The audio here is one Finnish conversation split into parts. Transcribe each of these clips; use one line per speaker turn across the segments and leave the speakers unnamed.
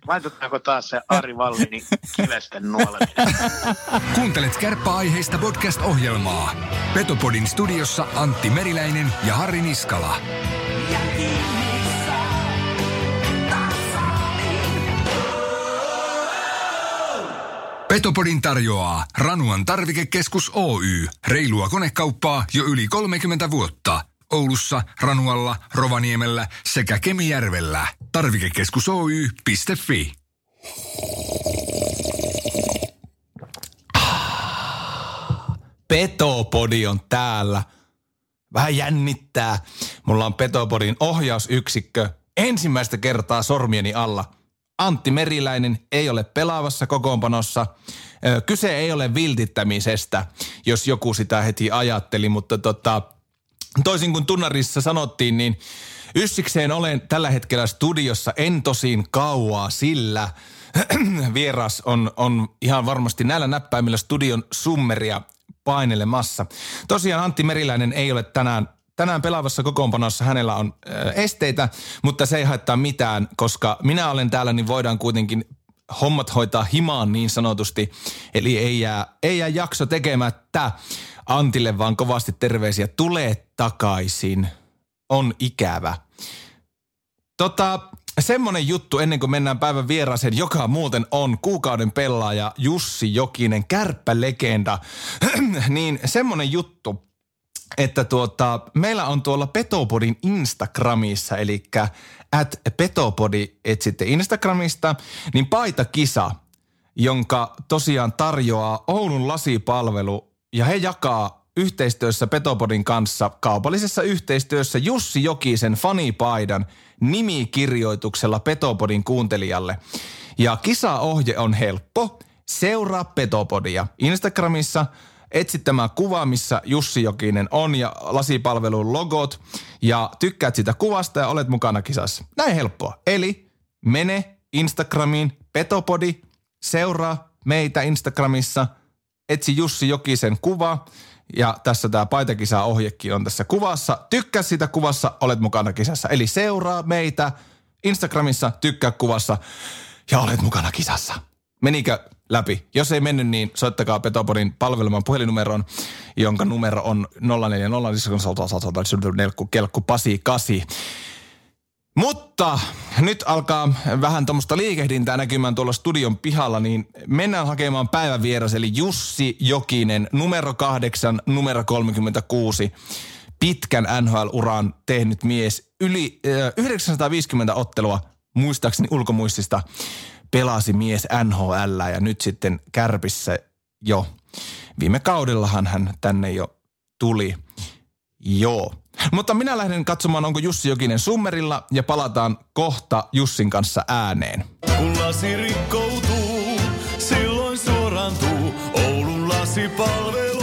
Laitetaanko taas se Ari Vallinin kivesten nuoleminen?
Kuuntelet kärppäaiheista podcast-ohjelmaa. Petopodin studiossa Antti Meriläinen ja Harri Niskala. Petopodin tarjoaa Ranuan tarvikekeskus Oy. Reilua konekauppaa jo yli 30 vuotta. Oulussa, Ranualla, Rovaniemellä sekä Kemijärvellä. Tarvikekeskusoy.fi.
Petopodi on täällä. Vähän jännittää. Mulla on Petopodin ohjausyksikkö ensimmäistä kertaa sormieni alla. Antti Meriläinen ei ole pelaavassa kokoonpanossa. Kyse ei ole viltittämisestä, jos joku sitä heti ajatteli, mutta toisin kuin tunnarissa sanottiin, niin yssikseen olen tällä hetkellä studiossa en tosin kauaa, sillä vieras on ihan varmasti näillä näppäimillä studion summeria painelemassa. Tosiaan Antti Meriläinen ei ole tänään pelaavassa kokoonpanossa, hänellä on esteitä, mutta se ei haittaa mitään, koska minä olen täällä, niin voidaan kuitenkin hommat hoitaa himaan niin sanotusti. Eli ei jää jakso tekemättä. Antille vaan kovasti terveisiä. Tule takaisin. On ikävä. Semmonen juttu ennen kuin mennään päivän vieraaseen, joka muuten on kuukauden pelaaja Jussi Jokinen, kärppälegenda. Niin semmonen juttu, että meillä on tuolla Petopodin Instagramissa, eli @petopodi etsitte Instagramista, niin paitakisa, jonka tosiaan tarjoaa Oulun lasipalvelu, ja he jakaa yhteistyössä Petopodin kanssa kaupallisessa yhteistyössä Jussi Jokisen fanipaidan nimikirjoituksella Petopodin kuuntelijalle. Ja kisaohje on helppo. Seuraa Petopodia Instagramissa. Etsit tämä kuva, missä Jussi Jokinen on ja lasipalvelun logot ja tykkäät sitä kuvasta ja olet mukana kisassa. Näin helppoa. Eli mene Instagramiin Petopodi, seuraa meitä Instagramissa, etsi Jussi Jokisen kuva ja tässä tämä paitakisa-ohjekin on tässä kuvassa. Tykkää sitä kuvassa, olet mukana kisassa. Eli seuraa meitä Instagramissa, tykkää kuvassa ja olet mukana kisassa. Menikö läpi? Jos ei mennyt, niin soittakaa Petopodin palveleman puhelinnumeron, jonka numero on 040 Mutta nyt alkaa vähän tuommoista liikehdintää näkymään tuolla studion pihalla, niin mennään hakemaan päivän vieras, eli Jussi Jokinen, numero 8, numero 36. Pitkän NHL-uran tehnyt mies, yli 950 ottelua, muistaakseni ulkomuistista. Pelasi mies NHL ja nyt sitten Kärpissä jo. Viime kaudellahan hän tänne jo tuli. Joo. Mutta minä lähden katsomaan, onko Jussi Jokinen summerilla ja palataan kohta Jussin kanssa ääneen.
Kun lasi rikkoutuu, silloin suorantuu Oulun lasipalvelu.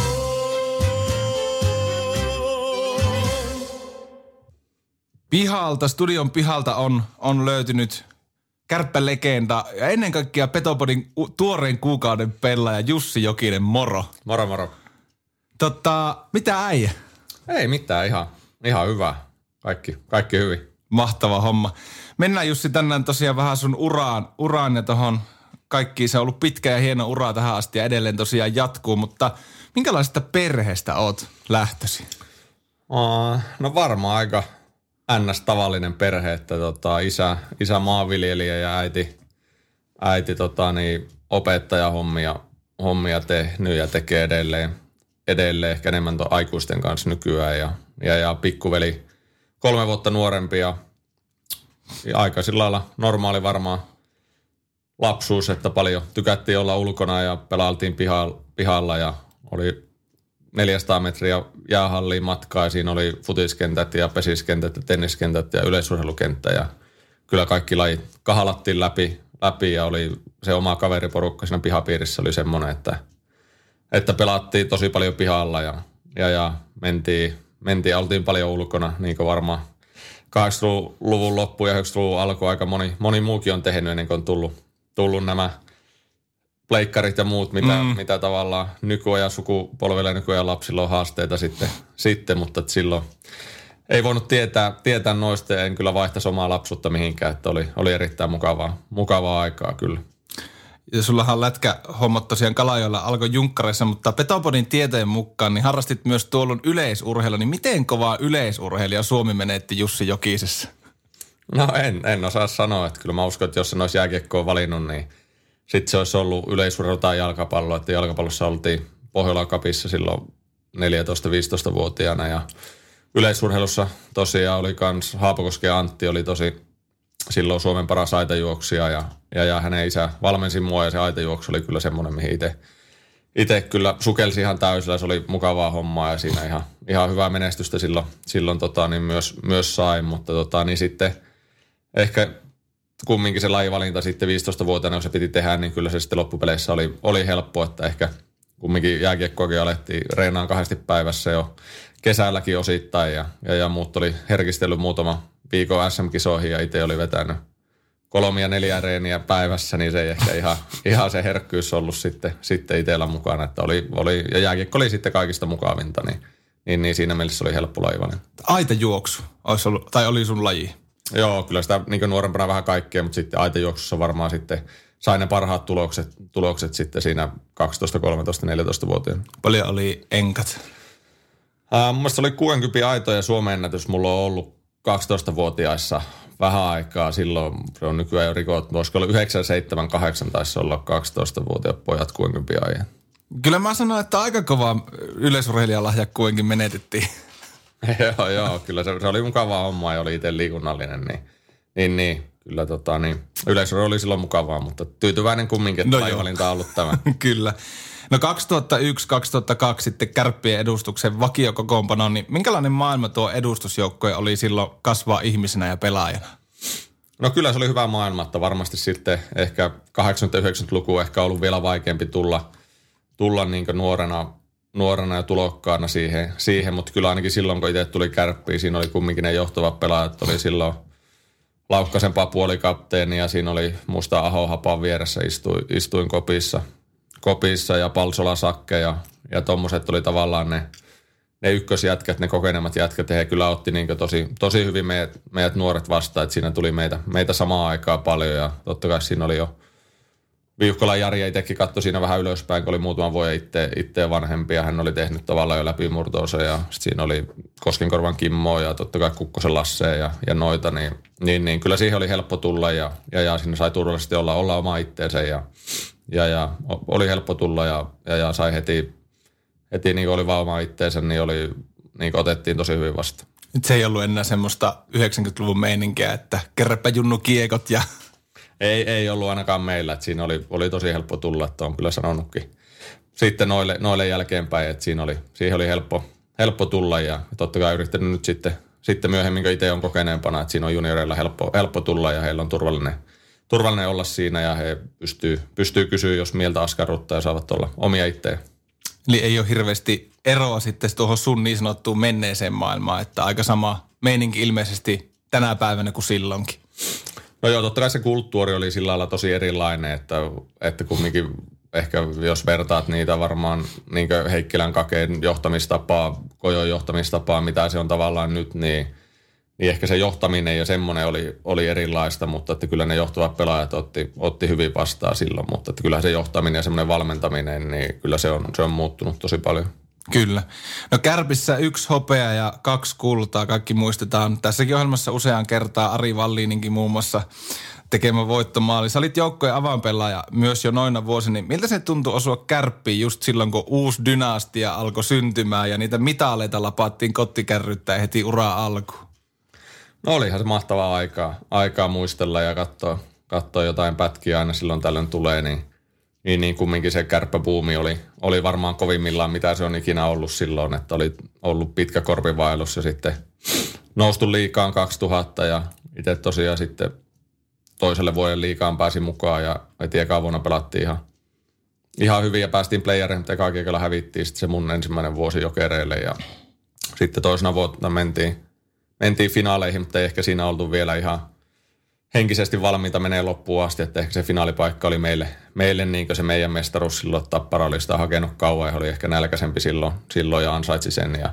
Studion pihalta on löytynyt kärppälegenda ja ennen kaikkea Petopodin tuoreen kuukauden pelaaja Jussi Jokinen, moro.
Moro.
Mitä äijä?
Ei mitään, ihan hyvä. Kaikki hyvin.
Mahtava homma. Mennään Jussi tänään tosiaan vähän sun uraan ja tohon kaikkiin. Se on ollut pitkä ja hieno ura tähän asti ja edelleen tosiaan jatkuu, mutta minkälaisesta perheestä oot lähtösi?
No varmaan aika tavallinen perhe, että isä maanviljelijä ja äiti opettajahommia tehnyt ja tekee edelleen ehkä enemmän aikuisten kanssa nykyään ja pikkuveli 3 vuotta nuorempi ja aika sillä lailla normaali varmaan lapsuus, että paljon tykättiin olla ulkona ja pelailtiin pihalla ja oli 400 metriä jäähalliin matkaa ja siinä oli futiskentät ja pesiskentät ja tenniskentät ja yleisurheilukenttä ja kyllä kaikki lajit kahalattiin läpi ja oli se oma kaveriporukka siinä pihapiirissä oli semmoinen, että pelattiin tosi paljon pihalla ja mentiin, oltiin paljon ulkona, niin kuin varmaan 80-luvun loppu ja 90-luvun alku aika moni muukin on tehnyt ennen kuin on tullut nämä pleikkarit ja muut, mitä tavallaan nykyajan sukupolvilla ja nykyajan lapsilla on haasteita sitten mutta silloin ei voinut tietää noista ja en kyllä vaihtaisi omaa lapsuutta mihinkään, että oli erittäin mukavaa aikaa kyllä.
Ja sullahan lätkähommat tosiaan Kalajoella alkoi junkkareissa, mutta Petopodin tietojen mukaan niin harrastit myös tuolloin yleisurheilua. Niin miten kovaa yleisurheilija Suomi menetti Jussi Jokisessa?
No en osaa sanoa, että kyllä mä uskon, että jos sen olisi jääkiekkoa valinnut, niin sitten se olisi ollut yleisurheilu tai jalkapallo. Että jalkapallossa oltiin Pohjola Cupissa silloin 14-15-vuotiaana ja yleisurheilussa tosiaan oli kans Haapakosken Antti oli silloin Suomen paras aitajuoksija ja hänen isä valmensi mua ja se aitajuoksu oli kyllä semmoinen, mihin itse kyllä sukelsi ihan täysillä. Se oli mukavaa hommaa ja siinä ihan hyvää menestystä silloin niin myös sai, mutta niin sitten ehkä kumminkin se lajivalinta sitten 15-vuotiaana, jos se piti tehdä, niin kyllä se sitten loppupeleissä oli helppo, että ehkä kumminkin jääkiekkoakin alettiin reenaan 2 päivässä jo kesälläkin osittain ja muut oli herkistellyt muutama viikon SM-kisoihin ja itse oli vetänyt 3 ja 4 reeniä päivässä, niin se ei ehkä ihan se herkkyys ollut sitten itsellä mukana, että oli ja jääkiekko oli sitten kaikista mukavinta, niin siinä mielessä oli helppo lajivalinta.
Aitajuoksu olisi ollut, tai oli sun laji?
Joo, kyllä sitä niin nuorempana vähän kaikkea, mutta sitten aitajuoksussa varmaan sitten sai ne parhaat tulokset sitten siinä 12, 13, 14-vuotiaana. Paljon
oli enkat?
Mun mielestä oli 60 aitoja Suomen ennätys. Mulla on ollut 12-vuotiaissa vähän aikaa. Silloin se on nykyään jo rikottu. Olisiko ollut 9, 7, 8 taisi olla 12-vuotiaat pojat 60 ajan. Kyllä
mä sanoin, että aika kova yleisurheilijalahja kuitenkin menetettiin.
Joo, kyllä se oli mukavaa hommaa ja oli itse liikunnallinen, niin kyllä yleisurheilu oli silloin mukavaa, mutta tyytyväinen kumminkin, että lajivalinta on ollut tämä.
Kyllä. No 2001-2002 sitten Kärppien edustuksen vakiokokoonpano, niin minkälainen maailma tuo edustusjoukkoja oli silloin kasvaa ihmisenä ja pelaajana?
No kyllä se oli hyvä maailma, että varmasti sitten ehkä 80-90-luku ehkä ollut vielä vaikeampi tulla niin kuin nuorena ja tulokkaana siihen, mutta kyllä ainakin silloin, kun itse tuli Kärppiin, siinä oli kumminkin ne johtavat pelaajat, oli silloin Laukkasen puolikapteeni ja siinä oli musta Aho Hapan vieressä istuin kopissa ja Palsola Sakke ja tommoset oli tavallaan ne ykkösjätkät, ne kokeneemmat jätkät ja he kyllä otti niin tosi hyvin meidät nuoret vastaan, että siinä tuli meitä samaan aikaan paljon ja totta kai siinä oli jo Viuhkolan Jari itsekin katsoi siinä vähän ylöspäin, kun oli muutaman vuoden itse vanhempi ja hän oli tehnyt tavallaan jo läpimurtonsa ja siinä oli Koskenkorvan Kimmoa ja totta kai Kukkosen Lassea ja noita, niin kyllä siihen oli helppo tulla ja siinä sai turvallisesti olla oma itteensä ja oli helppo tulla ja sai heti niin kuin oli vaan oma itteensä, niin otettiin tosi hyvin vastaan.
Nyt se ei ollut enää semmoista 90-luvun meininkiä, että kerräpä junnu kiekot ja...
Ei ollut ainakaan meillä, että siinä oli tosi helppo tulla, että on kyllä sanonutkin sitten noille jälkeenpäin, että siihen oli helppo tulla ja totta kai yrittänyt nyt sitten myöhemmin, kun itse on kokeneempana, että siinä on junioreilla helppo tulla ja heillä on turvallinen olla siinä ja he pystyy kysyä, jos mieltä askarruttaa ja saavat olla omia itseä.
Eli ei ole hirveästi eroa sitten tuohon sun niin sanottuun menneeseen maailmaan, että aika sama meininki ilmeisesti tänä päivänä kuin silloinkin.
No joo, totta kai se kulttuuri oli sillä lailla tosi erilainen, että kumminkin ehkä jos vertaat niitä varmaan niin kuin Heikkilän Kakeen johtamistapaa, Kojon johtamistapaa, mitä se on tavallaan nyt, niin ehkä se johtaminen ja semmoinen oli erilaista, mutta että kyllä ne johtavat pelaajat otti hyvin vastaan silloin, mutta että kyllä se johtaminen ja semmoinen valmentaminen, niin kyllä se on muuttunut tosi paljon.
Kyllä. No Kärpissä 1 hopea ja 2 kultaa, kaikki muistetaan. Tässäkin ohjelmassa useaan kertaa Ari Valliininkin muun muassa tekemä voittomaali. Sä olit joukkojen avainpelaaja myös jo noina vuosina. Niin miltä se tuntui osua Kärppiin just silloin, kun uusi dynastia alkoi syntymään ja niitä mitaleita lapattiin kottikärryttäin heti ura alkuun?
No olihan se mahtavaa aikaa muistella ja katsoa jotain pätkiä aina silloin tällöin tulee, niin kumminkin se kärppäbuumi oli varmaan kovimmillaan, mitä se on ikinä ollut silloin, että oli ollut pitkä korpivaellus ja sitten noustu liigaan 2000 ja itse tosiaan sitten toiselle vuoden liigaan pääsi mukaan ja heti ekaan vuonna pelattiin ihan hyvin ja päästiin playereihin, mutta ekaa kiekalla hävittiin sitten se mun ensimmäinen vuosi Jokereille ja sitten toisena vuonna mentiin finaaleihin, mutta ei ehkä siinä oltu vielä ihan henkisesti valmiita menee loppuun asti, että ehkä se finaalipaikka oli meille niin kuin se meidän mestaruus silloin, että Tappara oli sitä hakenut kauan ja oli ehkä nälkäisempi silloin ja ansaitsi sen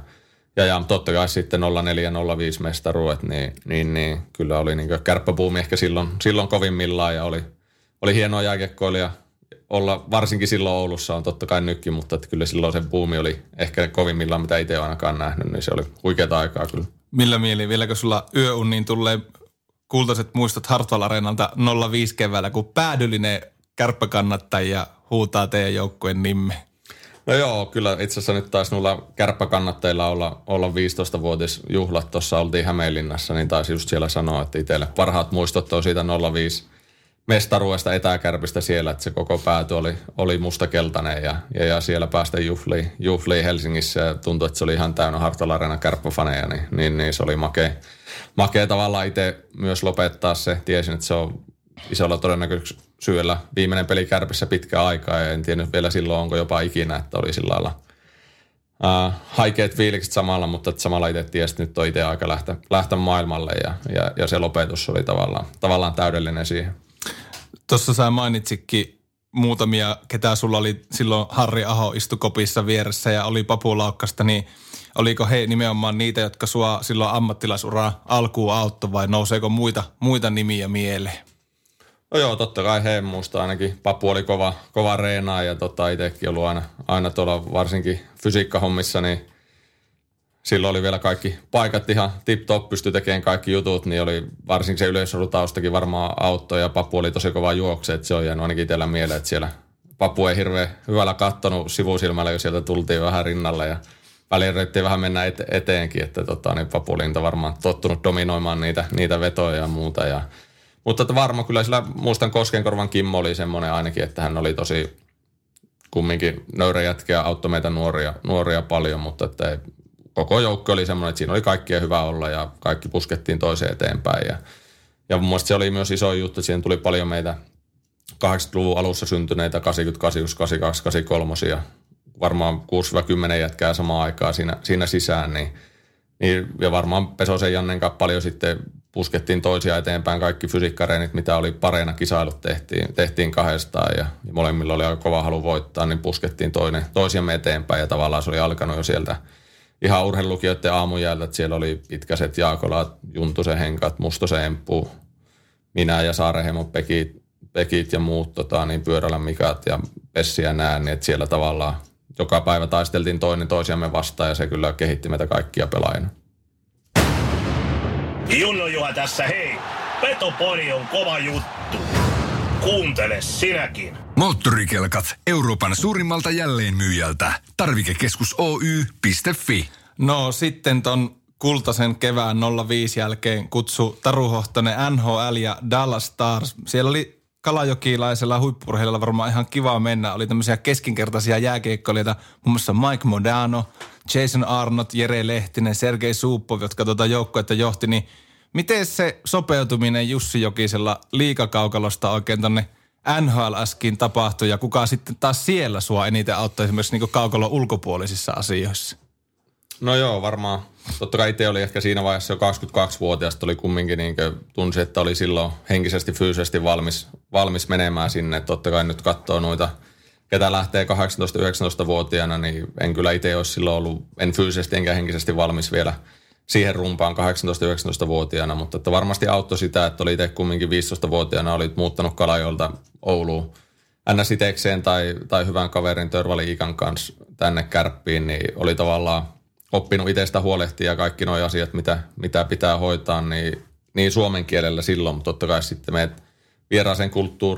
Ja totta kai sitten 04-05 mestaruudet, niin kyllä oli niin kärppäbuumi ehkä silloin kovimmillaan ja oli hienoa jääkiekkoilija olla, varsinkin silloin Oulussa on totta kai nytkin, mutta että kyllä silloin se buumi oli ehkä kovimmillaan, mitä itse olen ainakaan nähnyt, niin se oli huikeata aikaa kyllä.
Millä mieli, vieläkö sulla yöuniin tulee kultaiset muistot Hartwall Areenalta 05 keväällä, kun päädyllinen kärppäkannattajia huutaa teidän joukkueen nimme?
No joo, kyllä itse asiassa nyt taisi nulla kärppäkannattajilla olla 15-vuotisjuhlat. Tuossa oltiin Hämeenlinnassa, niin taisi just siellä sanoa, että itselle parhaat muistot on siitä 05 mestaruudesta etäkärpistä siellä, että se koko pääty oli mustakeltainen ja siellä päästä juhliin Helsingissä ja tuntui, että se oli ihan täynnä Hartwall Areenan kärppäfaneja, niin se oli makea tavallaan itse myös lopettaa se. Tiesin, että se on isolla todennäköisyydellä viimeinen peli Kärpissä pitkään aikaa ja en tiennyt vielä silloin, onko jopa ikinä, että oli sillä lailla haikeat fiilikset samalla, mutta samalla itse tiesi, että nyt on itse aika lähteä maailmalle ja se lopetus oli tavallaan täydellinen siihen.
Tuossa sä mainitsikin muutamia, ketä sulla oli silloin Harri Aho istu kopissa vieressä ja oli Papu Laukkasta, niin oliko he nimenomaan niitä, jotka sua silloin ammattilaisuraa alkuun auttoi vai nouseeko muita nimiä mieleen?
No joo, totta kai he muista ainakin. Papu oli kova reenaa ja itsekin ollut aina tuolla varsinkin fysiikkahommissa, niin silloin oli vielä kaikki paikat ihan tip-top, pystyi tekemään kaikki jutut, niin oli varsinkin se yleisurutaustakin varmaan auttoi ja Papu oli tosi kova juokse, että se on jäänyt ainakin itsellä mieleen, että siellä Papu ei hirveän hyvällä kattonut sivusilmällä, kun sieltä tultiin vähän rinnalle ja väliin yritettiin vähän mennä eteenkin, että niin Papu oli varmaan tottunut dominoimaan niitä vetoja ja muuta. Mutta että varmaan kyllä sillä, muistan Koskenkorvan Kimmo oli semmoinen ainakin, että hän oli tosi kumminkin nöyrä jätkä ja auttoi meitä nuoria paljon, mutta että koko joukko oli semmoinen, että siinä oli kaikkien hyvä olla ja kaikki puskettiin toiseen eteenpäin. Ja mun mielestä se oli myös iso juttu, että siihen tuli paljon meitä 80-luvun alussa syntyneitä 88, 82, 83 ja varmaan 6-10 jätkää samaan aikaan siinä sisään, niin ja varmaan Pesosen Jannen kanssa paljon sitten puskettiin toisia eteenpäin. Kaikki fysiikkareenit, mitä oli pareina kisailut, tehtiin kahdestaan ja molemmilla oli aika kova halu voittaa, niin puskettiin toisiamme eteenpäin ja tavallaan se oli alkanut jo sieltä ihan urheilukijoiden aamujäältä, että siellä oli Pitkäset, Jaakolat, Juntusen Henkat, Mustosen Emppu, minä ja Saarehemon Pekit ja muut niin Pyörälän Mikat ja Pessi ja nää, niin että siellä tavallaan joka päivä taisteltiin toinen toisiamme vastaan ja se kyllä kehitti meitä kaikkia pelaajina.
Junno Juha tässä, hei! Petopodi on kova juttu. Kuuntele sinäkin.
Moottorikelkat Euroopan suurimmalta jälleenmyyjältä. Tarvikekeskus Oy.fi.
No sitten ton kultaisen kevään 05 jälkeen kutsu Taru Hohtonen NHL ja Dallas Stars. Siellä oli kalajokilaisella huippu-urheilijalla varmaan ihan kiva mennä. Oli tämmöisiä keskinkertaisia jääkiekkoilijoita, muun muassa Mike Modano, Jason Arnott, Jere Lehtinen, Sergei Suupov, jotka joukkuetta johti. Niin miten se sopeutuminen Jussi Jokisella liigakaukalosta oikein tonne NHL:skin tapahtui ja kuka sitten taas siellä sua eniten auttoi esimerkiksi niin kaukalon ulkopuolisissa asioissa?
No joo, varmaan. Totta kai itse oli ehkä siinä vaiheessa jo 22-vuotiaasta oli kumminkin tunsi, että oli silloin henkisesti, fyysisesti valmis menemään sinne. Totta kai nyt katsoo noita, ketä lähtee 18-19-vuotiaana, niin en kyllä itse olisi silloin ollut, en fyysisesti enkä henkisesti valmis vielä siihen rumpaan 18-19-vuotiaana, mutta että varmasti auttoi sitä, että oli itse kumminkin 15-vuotiaana, olit muuttanut Kalajoelta Ouluun NS-itekseen tai hyvän kaverin Törvali Ikan kanssa tänne Kärppiin, niin oli tavallaan oppinut itsestä huolehtia ja kaikki nuo asiat, mitä pitää hoitaa, niin suomen kielellä silloin, mutta totta kai sitten meet vieraaseen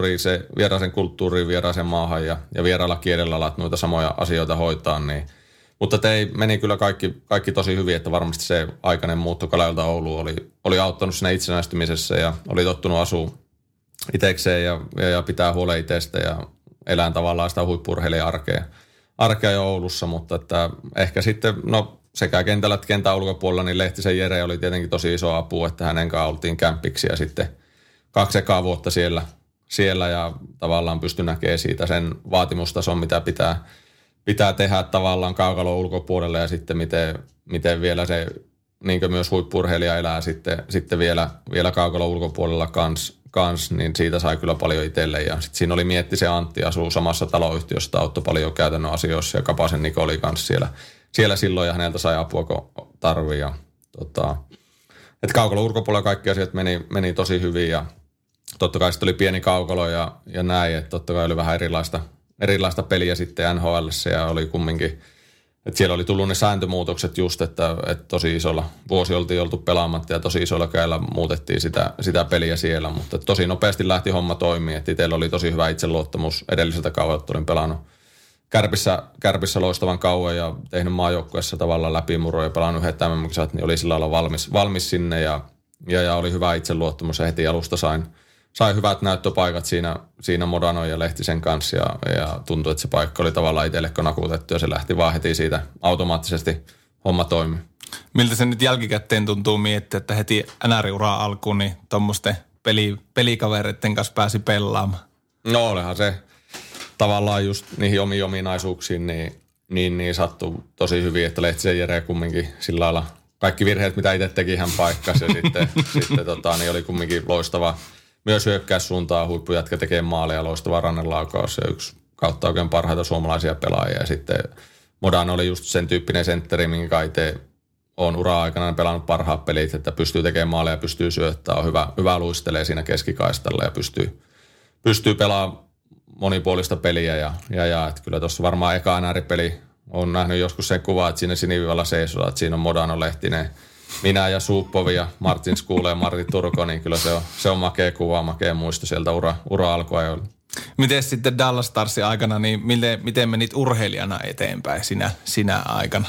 kulttuuriin, vieraaseen maahan ja vieraalla kielellä alat noita samoja asioita hoitaa, niin mutta meni kyllä kaikki tosi hyvin, että varmasti se aikainen muutto Kalajolta Ouluun oli auttanut siinä itsenäistymisessä ja oli tottunut asua itekseen ja pitää huolen itsestä ja elää tavallaan sitä huippu-urheilijan arkea jo Oulussa, mutta että ehkä sitten, sekä kentällä että kentän ulkopuolella, niin Lehtisen Jere oli tietenkin tosi iso apu, että hänen kanssa oltiin kämpiksi ja sitten 2 ekaa vuotta siellä ja tavallaan pystyi näkemään siitä sen vaatimustason, mitä pitää tehdä tavallaan kaukalon ulkopuolella ja sitten miten vielä se niin myös huippu-urheilija elää sitten vielä kaukalon ulkopuolella kans, niin siitä sai kyllä paljon itselle. Ja sitten siinä oli Miettisen Antti, asuu samassa taloyhtiössä, auttoi paljon käytännön asioissa ja Kapasen Niko oli kanssa siellä silloin ja häneltä sai apua, kun tarvii. Ja, että kaukalon ulkopuolella kaikki asiat meni tosi hyvin ja totta kai sitten oli pieni kaukalo ja näin, että totta kai oli vähän erilaista peliä sitten NHL:ssä ja oli kumminkin, että siellä oli tullut ne sääntömuutokset just, että tosi isolla vuosi oltiin oltu pelaamatta ja tosi isolla käillä muutettiin sitä peliä siellä, mutta tosi nopeasti lähti homma toimii, että itsellä oli tosi hyvä itseluottamus edelliseltä kaudelta, olin pelannut Kärpissä loistavan kauan ja tehnyt maajoukkueessa tavallaan läpimurroja ja pelannut yhdet MM-kisat, niin oli sillä lailla valmis sinne ja oli hyvä itseluottamus ja heti alusta sain hyvät näyttöpaikat siinä Modano ja Lehtisen kanssa ja tuntui, että se paikka oli tavallaan itselle nakutettu ja se lähti vaan heti siitä automaattisesti homma toimi.
Miltä se nyt jälkikäteen tuntuu miettiä, että heti NR-uraa alkuun niin tuommoisten pelikavereiden kanssa pääsi pelaamaan?
No olehan se tavallaan just niihin omiin ominaisuuksiin niin sattui tosi hyvin, että Lehtisen Jere kumminkin sillä lailla kaikki virheet, mitä itse teki, hän paikkasi ja sitten niin oli kumminkin loistava. Myös hyökkäyssuuntaan huippujätkä tekee maaleja, loistava rannelaukaus ja yksi kautta oikein parhaita suomalaisia pelaajia. Ja sitten Modano oli just sen tyyppinen sentteri, minkä itse olen ura-aikana pelannut parhaat pelit, että pystyy tekemään maaleja, pystyy syöttämään, on hyvä luistelee siinä keskikaistalla ja pystyy pelaamaan monipuolista peliä. Ja että kyllä tuossa varmaan eka NR-peli on nähnyt joskus sen kuvaa, että siinä sinivivalla seisoo, että siinä on Modano, Lehtinen, minä ja Suuppovi ja Martin Skuule ja Martti Turko, niin kyllä se on makea kuva, makea muisto sieltä ura alkuajoilta.
Miten sitten Dallas Starsin aikana, niin miten menit urheilijana eteenpäin sinä aikana?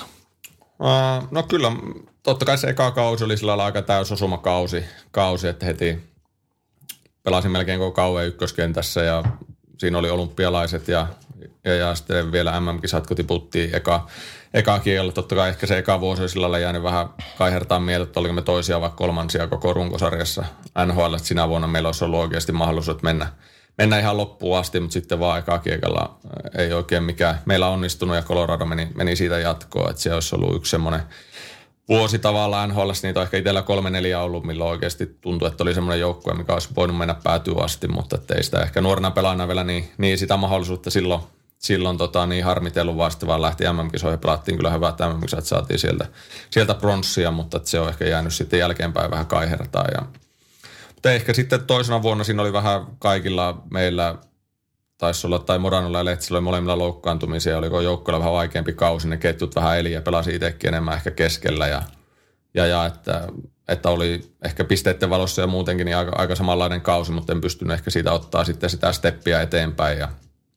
No kyllä, totta kai se eka kausi oli sillä lailla aika täysosumakausi, että heti pelasin melkein koko kauan ykköskentässä ja siinä oli olympialaiset ja sitten vielä MM-kisat, kun tiputtiin eka kielellä. Totta kai ehkä se eka vuosi oli sillä lailla jäänyt vähän kaihertaan mieltä, että oliko me toisia vai kolmansia koko runkosarjassa NHL. Sinä vuonna meillä olisi ollut oikeasti mahdollisuus mennä ihan loppuun asti, mutta sitten vaan eka kiekalla ei oikein mikään meillä onnistunut ja Colorado meni siitä jatkoon. Että se olisi ollut yksi semmoinen vuosi tavallaan NHL:ssä, niitä on ehkä itsellä 3-4 ollut, milloin oikeasti tuntui, että oli semmoinen joukkue, mikä olisi voinut mennä päätyä asti, mutta ei sitä ehkä nuorena pelaajana vielä niin sitä mahdollisuutta silloin niin harmitellut vaan lähti MM-kisoihin ja pelattiin kyllä hyvät MM-kisat, saatiin sieltä pronssia, mutta se on ehkä jäänyt sitten jälkeenpäin vähän kaihertaan. Mutta ehkä sitten toisena vuonna siinä oli vähän kaikilla meillä, taisi olla, tai Modanolla ja Lehtisellä oli molemmilla loukkaantumisia, oliko joukkoilla vähän vaikeampi kausi, ne ketjut vähän eli ja pelasi itsekin enemmän ehkä keskellä ja että oli ehkä pisteiden valossa ja muutenkin niin aika samanlainen kausi, mutta en pystynyt ehkä siitä ottaa sitten sitä steppiä eteenpäin ja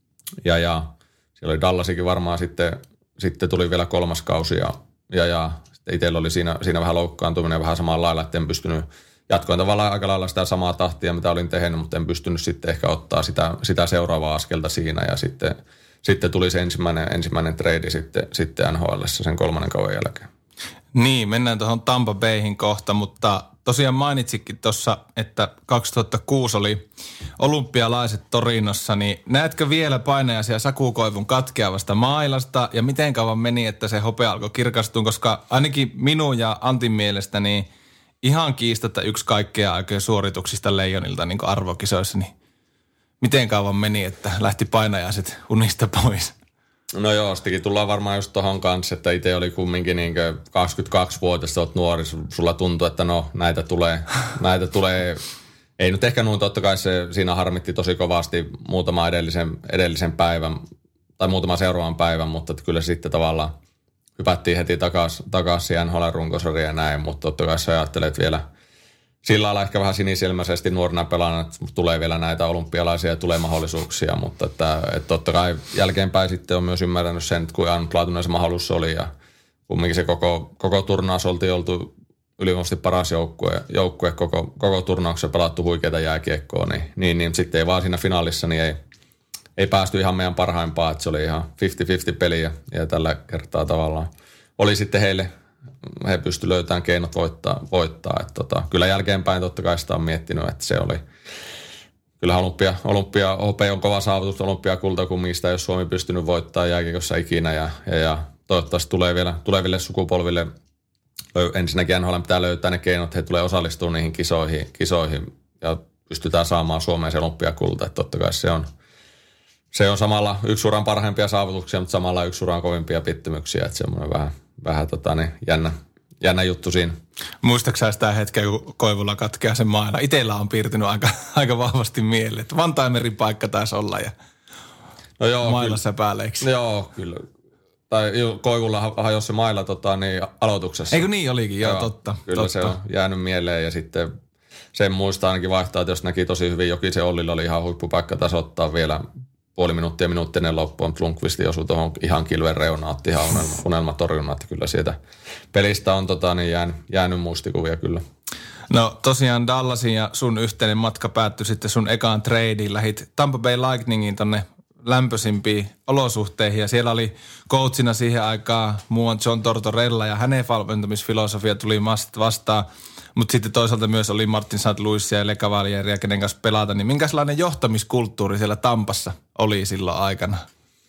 siellä oli Dallasikin varmaan sitten tuli vielä kolmas kausi ja sitten itsellä oli siinä vähän loukkaantuminen vähän samalla lailla, että en pystynyt jatkoin tavallaan aika lailla sitä samaa tahtia, mitä olin tehnyt, mutta en pystynyt sitten ehkä ottaa sitä seuraavaa askelta siinä ja sitten tuli se ensimmäinen trade sitten NHL:ssä sen 3. kauden jälkeen.
Niin, mennään tuohon Tampa Bayhin kohta, mutta tosiaan mainitsikin tuossa, että 2006 oli olympialaiset Torinossa, niin näetkö vielä painajaisia Saku Koivun katkeavasta mailasta ja miten kauan meni, että se hopea alkoi kirkastua, koska ainakin minun ja Antin mielestä niin ihan kiistatta yksi kaikkea aikojen suorituksista Leijonilta niin kuin arvokisoissa, niin miten kauan meni, että lähti painajaiset unista pois?
No joo, sittenkin tullaan varmaan just tohon kanssa, että itse oli kumminkin niin 22-vuotias, olet nuori, sulla tuntuu, että no näitä tulee. Ei nyt ehkä noin, totta kai se siinä harmitti tosi kovasti muutama edellisen päivän tai muutama seuraavan päivän, mutta kyllä sitten tavallaan hypättiin heti takaisin NHL-runkosarjaan ja näin, mutta totta kai sä ajattelet vielä sillä lailla ehkä vähän sinisilmäisesti nuorena pelaana, että tulee vielä näitä olympialaisia ja tulee mahdollisuuksia, mutta että totta kai jälkeenpäin sitten on myös ymmärtänyt sen, että kuinka ainutlaatuinen se mahdollisuus oli ja kumminkin se koko turnaus oltiin oltu ylivoimaisesti paras joukkue koko turnauksessa pelattu huikeita jääkiekkoa, niin sitten ei vaan siinä finaalissa, niin ei päästy ihan meidän parhaimpaan, että se oli ihan 50-50 peli ja tällä kertaa tavallaan oli sitten he pystyivät löytämään keinot voittaa. Että kyllä jälkeenpäin totta kai sitä on miettinyt, että se oli, kyllähän olympia on kova saavutus, olympiakulta, kun mistä ei ole Suomi pystynyt voittamaan jääkiekossa ikinä ja toivottavasti tuleville sukupolville ensinnäkin NHL pitää löytää ne keinot, että he tulee osallistumaan niihin kisoihin ja pystytään saamaan Suomeen se olympiakulta, että totta kai se on samalla yksi uran parhaimpia saavutuksia, mutta samalla yksi uran kovimpia pettymyksiä, että semmoinen vähän vähän jännä juttu siinä.
Muistatko sä sitä hetkeä, kun Koivulla katkeaa sen maila? Itellä on piirtynyt aika vahvasti mieleen, että Vantaimerin paikka taisi olla ja mailassa pääleiksi.
Joo, kyllä. Tai Koivulla hajosi se maila aloituksessa.
Eikö niin olikin? Joo, totta.
Kyllä se on jäänyt mieleen ja sitten sen muistaa ainakin vaihtaa, että jos näki tosi hyvin Jokisen Ollilla oli ihan huippupaikka tasoittaa vielä puoli minuuttinen loppuun, mutta Lundqvist osui tuohon ihan kilven reunaan, otti ihan unelmatorjunnan, että kyllä sieltä pelistä on jäänyt muistikuvia kyllä.
No tosiaan Dallasin ja sun yhteinen matka päättyi sitten sun ekaan tradeen. Lähit Tampa Bay Lightningin tonne lämpöisimpiin olosuhteihin ja siellä oli coachina siihen aikaan muuan John Tortorella ja hänen valmentamisfilosofia tuli vastaan. Mutta sitten toisaalta myös oli Martin St. Louisia ja Le Cavalieria, kenen kanssa pelata. Niin minkälainen johtamiskulttuuri siellä Tampassa oli silloin aikana?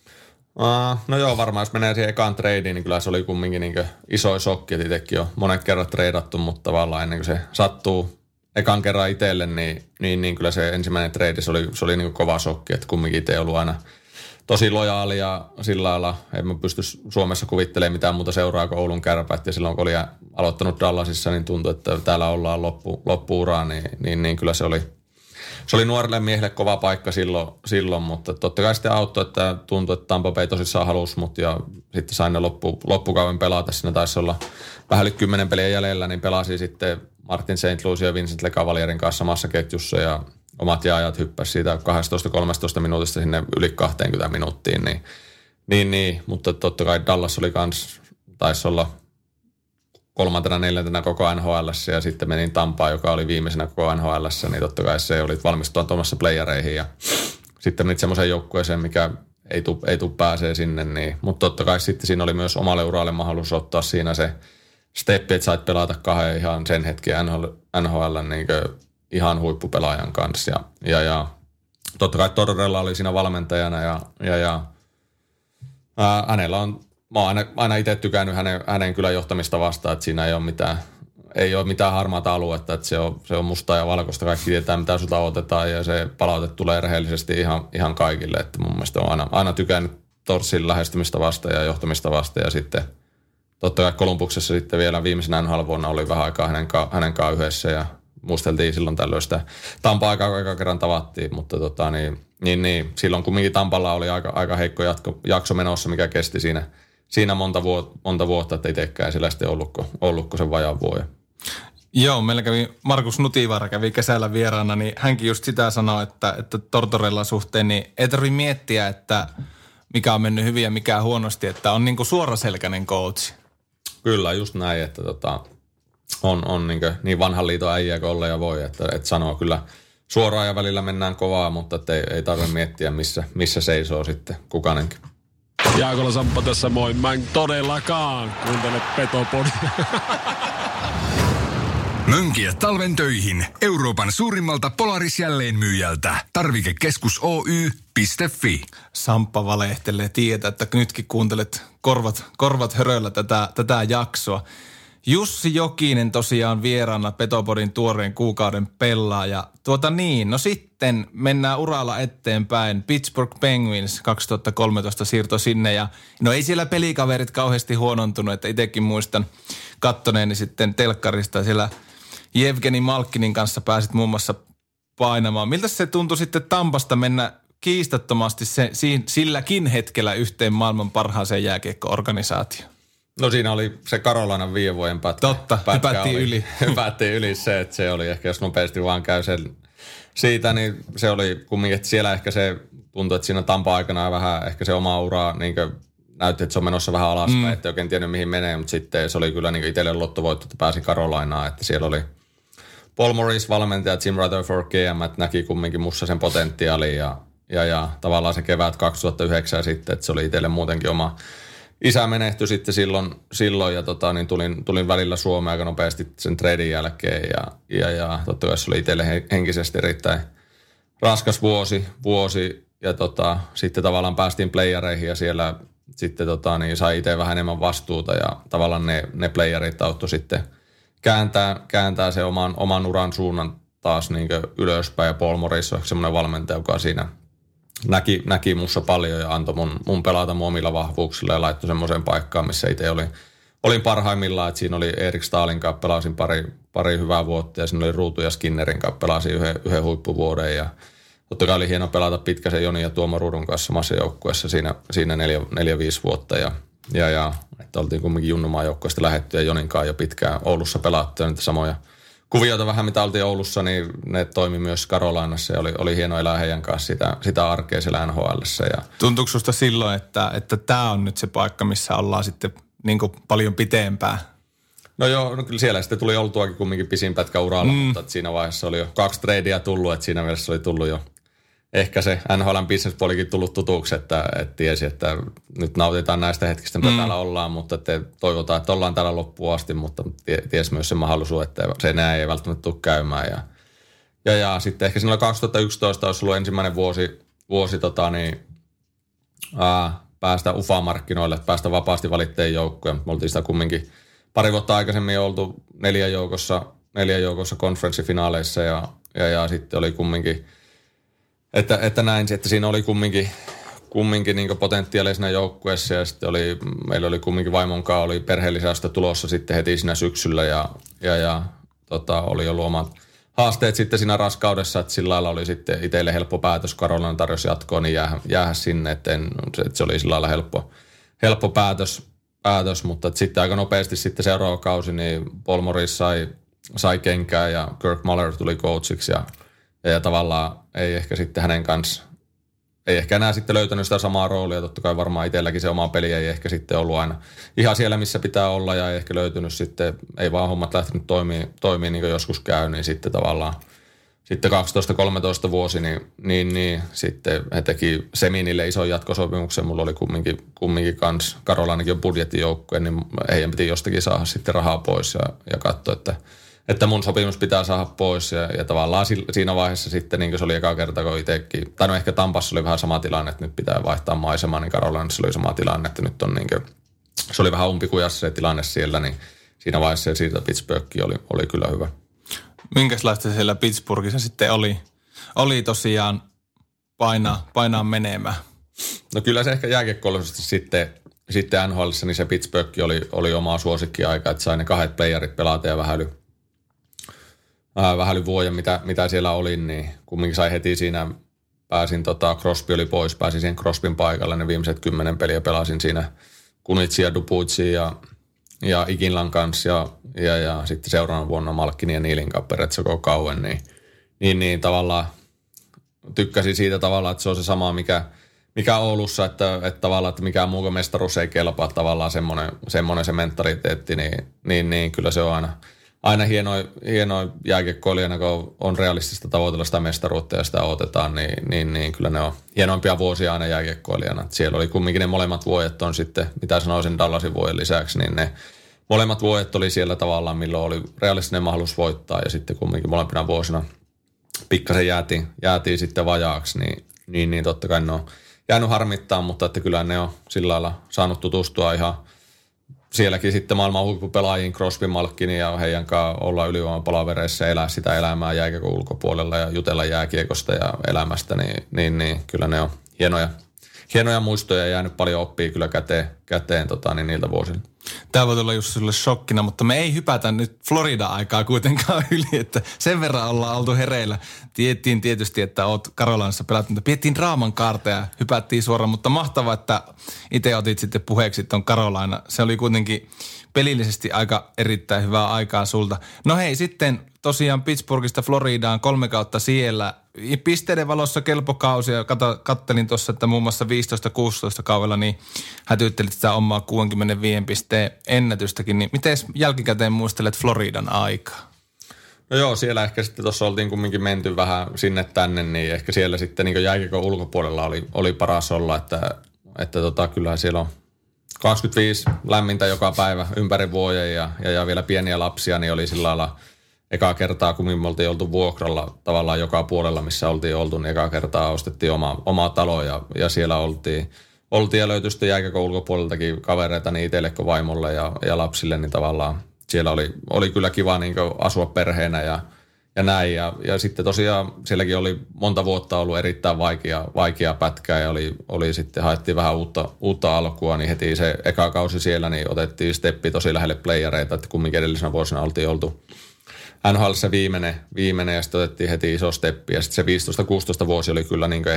No joo, varmaan jos menee siihen ekaan tradeen, niin kyllä se oli kumminkin niin iso shokki. Et itsekin on monet kerrat treidattu, mutta tavallaan ennen kuin se sattuu ekan kerran itselle, niin kyllä se ensimmäinen trade, se oli niin kova shokki. Että kumminkin itse ollut aina tosi lojaali ja sillä lailla, en mä pysty Suomessa kuvittelemaan mitään muuta seuraa kuin Oulun Kärpät. Ja silloin kun oli aloittanut Dallasissa, niin tuntui, että täällä ollaan loppu-uraan, niin kyllä se oli nuorille miehille kova paikka silloin, mutta totta kai sitten auttoi, että tuntui, että Tampa Bay tosissaan halusi mut ja sitten sain ne loppukauden pelata. Siinä taisi olla vähän yli 10 peliä jäljellä, niin pelasi sitten Martin St. Louis ja Vincent Le Cavalierin kanssa samassa ketjussa ja omat jaajat hyppäsi siitä 12-13 minuutista sinne yli 20 minuuttiin, niin, mutta totta kai Dallas oli kans, taisi olla 3. 4. koko NHL:ssä ja sitten menin Tampaan, joka oli viimeisenä koko NHL:ssä, niin totta kai se oli valmistua tuomassa playereihin ja sitten menit semmoiseen joukkueeseen, mikä ei tuu pääsee sinne, niin, mutta totta kai sitten siinä oli myös omalle uralle mahdollisuus ottaa siinä se steppi, että sait pelata 2 ihan sen hetken NHL niin ihan huippupelaajan kanssa ja totta kai Tortorella oli siinä valmentajana ja hänellä on, mä oon aina itse tykännyt hänen kyllä johtamista vastaan, että siinä ei ole mitään harmaata aluetta, että se on mustaa ja valkoista, kaikki tietää mitä sulta otetaan ja se palaute tulee rehellisesti ihan kaikille, että mun mielestä on aina tykännyt Torsin lähestymistä vastaan ja johtamista vastaan ja sitten totta kai Kolumbuksessa sitten vielä viimeisenä NHL-vuonna oli vähän aikaa hänen kanssaan yhdessä ja muisteltiin silloin tällöin sitä Tampa-aikaa, joka kerran tavattiin, mutta niin, silloin kumminkin Tampalla oli aika heikko jakso menossa, mikä kesti siinä monta vuotta, että itsekään sillä sitten ollutko sen vajaan vuoden.
Joo, meillä kävi Markus Nutivaara kävi kesällä vieraana, niin hänkin just sitä sanoi, että Tortorellan suhteen niin ei tarvitse miettiä, että mikä on mennyt hyvin ja mikä huonosti, että on niinku suoraselkäinen coach.
Kyllä, just näin, että on niin vanhan liiton äijä kuin olla ja voi, että sanoo kyllä suoraan ja välillä mennään kovaa, mutta ei tarvitse miettiä, missä seisoo sitten kukainenkin.
Jaakola Samppa tässä moi. Mä en todellakaan kuuntele Petopodia.
Mönkiä talven töihin Euroopan suurimmalta Polaris-jälleenmyyjältä. Tarvikekeskus Oy.fi.
Samppa valehtelee tietää, että nytkin kuuntelet korvat höröllä tätä jaksoa. Jussi Jokinen tosiaan vieraana Petopodin tuoreen kuukauden pelaaja. No sitten mennään uralla eteenpäin. Pittsburgh Penguins 2013 siirtoi sinne ja no ei siellä pelikaverit kauheasti huonontunut, että itsekin muistan kattoneeni sitten telkkarista siellä Jevgeni Malkkinin kanssa pääsit muun muassa painamaan. Miltä se tuntui sitten Tampasta mennä kiistattomasti silläkin hetkellä yhteen maailman parhaaseen jääkiekko-organisaatioon?
No siinä oli se Carolinan 5 vuoden pätkä.
Totta,
hypättiin yli se, että se oli ehkä, jos nopeasti vaan käy sen siitä, niin se oli kumminkin, että siellä ehkä se tuntui, että siinä Tampa-aikana vähän ehkä se oma ura niin näytti, että se on menossa vähän alaspäin, että oikein tiennyt mihin menee, mutta sitten se oli kyllä niin itselle lottovoitto, että pääsi Carolinaan, että siellä oli Paul Maurice valmentaja, Jim Rutherford GM, että näki kumminkin mussa sen potentiaalin ja tavallaan se kevät 2009 sitten, että se oli itselle muutenkin oma. Isä menehtyi sitten silloin ja niin tulin välillä Suomeen aika nopeasti sen treidin jälkeen ja totta kai se oli itselle henkisesti erittäin raskas vuosi ja sitten tavallaan päästiin playereihin ja siellä sitten niin sai itse vähän enemmän vastuuta ja tavallaan ne playerit auttoi sitten kääntää se oman uran suunnan taas niin ylöspäin ja Paul Morris on semmoinen valmentaja, joka siinä näki mussa paljon ja antoi mun pelata mun omilla vahvuuksilla ja laittoi semmoiseen paikkaan, missä itse olin parhaimmillaan, että siinä oli Erik Stahlin kanssa, pelasin pari hyvää vuotta ja siinä oli Ruutu ja Skinnerin kanssa, pelasin yhden huippuvuoden ja totta kai oli hieno pelata Pitkäsen Joni ja Tuomo Ruudun kanssa samassa joukkueessa siinä 4-5 vuotta ja että oltiin kumminkin Junnumaan joukkueesta lähdetty ja Jonin kanssa jo pitkään Oulussa pelattu ja niitä samoja kuvioita vähän mitä oltiin Oulussa, niin ne toimi myös Karolainassa ja oli hieno elää heidän kanssa sitä arkea siellä NHL:ssä.
Tuntuuko susta silloin, että tämä on nyt se paikka, missä ollaan sitten niin kuin paljon pitempään?
No joo, no kyllä siellä sitten tuli oltuakin kumminkin pisin pätkä uralla, mutta siinä vaiheessa oli jo 2 tradea tullut, että siinä mielessä oli tullut jo ehkä se NHL:n businesspuolikin tullut tutuksi, että tiesi, että nyt nautitaan näistä hetkistä, mitä täällä ollaan, mutta että toivotaan, että ollaan täällä loppuun asti, mutta tiesi myös sen mahdollisuus, että se enää ei välttämättä tule käymään. Ja sitten ehkä siinä 2011 olisi ollut ensimmäinen vuosi päästä UFA-markkinoille, päästä vapaasti valitteen joukkoja. Me oltiin sitä kumminkin pari vuotta aikaisemmin oltu 4 joukossa konferenssifinaaleissa ja sitten oli kumminkin Että näin, että siinä oli kumminkin niin potentiaalisena joukkueessa ja sitten meillä oli kumminkin vaimonkaan, oli perheellisästä tulossa sitten heti siinä syksyllä ja oli ollut omat haasteet sitten siinä raskaudessa, että sillä lailla oli sitten itselle helppo päätös, Karolainen tarjosi jatkoon, niin jäädä sinne, että se oli sillä lailla helppo päätös, mutta sitten aika nopeasti sitten seuraava kausi, niin Paul Morris sai kenkää ja Kirk Muller tuli coachiksi ja tavallaan ei ehkä sitten hänen kanssa, ei ehkä enää sitten löytänyt sitä samaa roolia. Totta kai varmaan itselläkin se oma peli ei ehkä sitten ollut aina ihan siellä, missä pitää olla ja ei ehkä löytynyt sitten, ei vaan hommat lähtenyt toimii niin kuin joskus käy, niin sitten tavallaan sitten 12-13 vuosi, niin sitten he teki Seminille ison jatkosopimuksen. Mulla oli kumminkin kans, Karolainenkin on budjettijoukkue, niin heidän piti jostakin saada sitten rahaa pois ja katsoa, että mun sopimus pitää saada pois ja tavallaan siinä vaiheessa sitten niin kuin se oli eka kerta, kun itsekin, tai no ehkä Tampassa oli vähän sama tilanne, että nyt pitää vaihtaa maisemaa, niin Karolainassa oli sama tilanne, että nyt on niin kuin, se oli vähän umpikujassa se tilanne siellä, niin siinä vaiheessa siitä Pittsburghin oli kyllä hyvä.
Minkälaista siellä Pittsburghissa sitten oli tosiaan painaa menemään?
No kyllä se ehkä jääkiekkoiluisesti sitten NHL:ssä, niin se Pittsburgh oli omaa suosikkiaikaa, että sai ne 2 playerit pelata ja vähän yli vuoden, mitä siellä oli, niin kumminkin sai heti siinä, Crosby oli pois, pääsin siihen Crosbyn paikalle, ne viimeiset 10 peliä pelasin siinä Kunitsin ja Dupuzin ja Iginlan kanssa ja sitten seuraavana vuonna Malkkinin ja Niilin kanssa periaatteessa koko kauan, niin tavallaan tykkäsin siitä tavallaan, että se on se sama, mikä Oulussa, että tavallaan, että mikään muu kuin mestaruus ei kelpaa, tavallaan semmoinen se mentaliteetti, niin kyllä se on aina hienoa jääkiekkoilijana, kun on realistista tavoitella sitä mestaruutta ja sitä odotetaan, niin kyllä ne on hienoimpia vuosia aina jääkiekkoilijana. Siellä oli kumminkin ne molemmat vuodet on sitten, mitä sanoisin Dallasin vuoden lisäksi, niin ne molemmat vuodet oli siellä tavallaan, milloin oli realistinen mahdollisuus voittaa ja sitten kumminkin molempina vuosina pikkasen jäätiin sitten vajaaksi, niin totta kai ne on jäänyt harmittaa, mutta että kyllä ne on sillä lailla saanut tutustua ihan sielläkin sitten maailman huippupelaajiin, Crosby, Malkkinin ja heidän kanssa olla ylivoimapalavereissa ja elää sitä elämää jääkiekon ulkopuolella ja jutella jääkiekosta ja elämästä, niin kyllä ne on hienoja muistoja ja jäänyt paljon oppia kyllä käteen niiltä vuosilta.
Tämä voi olla just sulle shokkina, mutta me ei hypätä nyt Florida-aikaa kuitenkaan yli, että sen verran ollaan oltu hereillä. Tiedettiin tietysti, että oot Karolainassa pelattu, mutta piettiin draaman kaarta ja hypättiin suoraan, mutta mahtavaa, että itse otit sitten puheeksi ton Karolaina. Se oli kuitenkin pelillisesti aika erittäin hyvää aikaa sulta. No hei, sitten tosiaan Pittsburghista Floridaan 3 kautta siellä. Pisteiden valossa kelpo kausi ja kattelin tuossa, että muun muassa 15-16 kaudella niin hätyyttelit sitä omaa 65 pisteen ennätystäkin. Niin miten jälkikäteen muistelet Floridan aikaa?
No joo, siellä ehkä sitten tuossa oltiin kumminkin menty vähän sinne tänne, niin ehkä siellä sitten niin jääkiekon ulkopuolella oli paras olla, että kyllähän siellä on 25 lämmintä joka päivä ympäri vuoden ja vielä pieniä lapsia, niin oli sillä lailla ekaa kertaa, kun me oltiin oltu vuokralla tavallaan joka puolella, missä oltiin oltu, niin ekaa kertaa ostettiin oma talo ja siellä oltiin ja löytyi sitten jääkiekon ulkopuoleltakin kavereita niin itselle kuin vaimolle ja lapsille, niin tavallaan siellä oli kyllä kiva niin kuin asua perheenä ja näin. Ja sitten tosiaan sielläkin oli monta vuotta ollut erittäin vaikea pätkää ja oli sitten haettiin vähän uutta alkua, niin heti se eka kausi siellä, niin otettiin steppi tosi lähelle playereita, että kumminkin edellisenä vuosina oltiin oltu NHL:ssä viimeinen ja sitten otettiin heti iso steppi ja sitten se 15-16 vuosi oli kyllä niin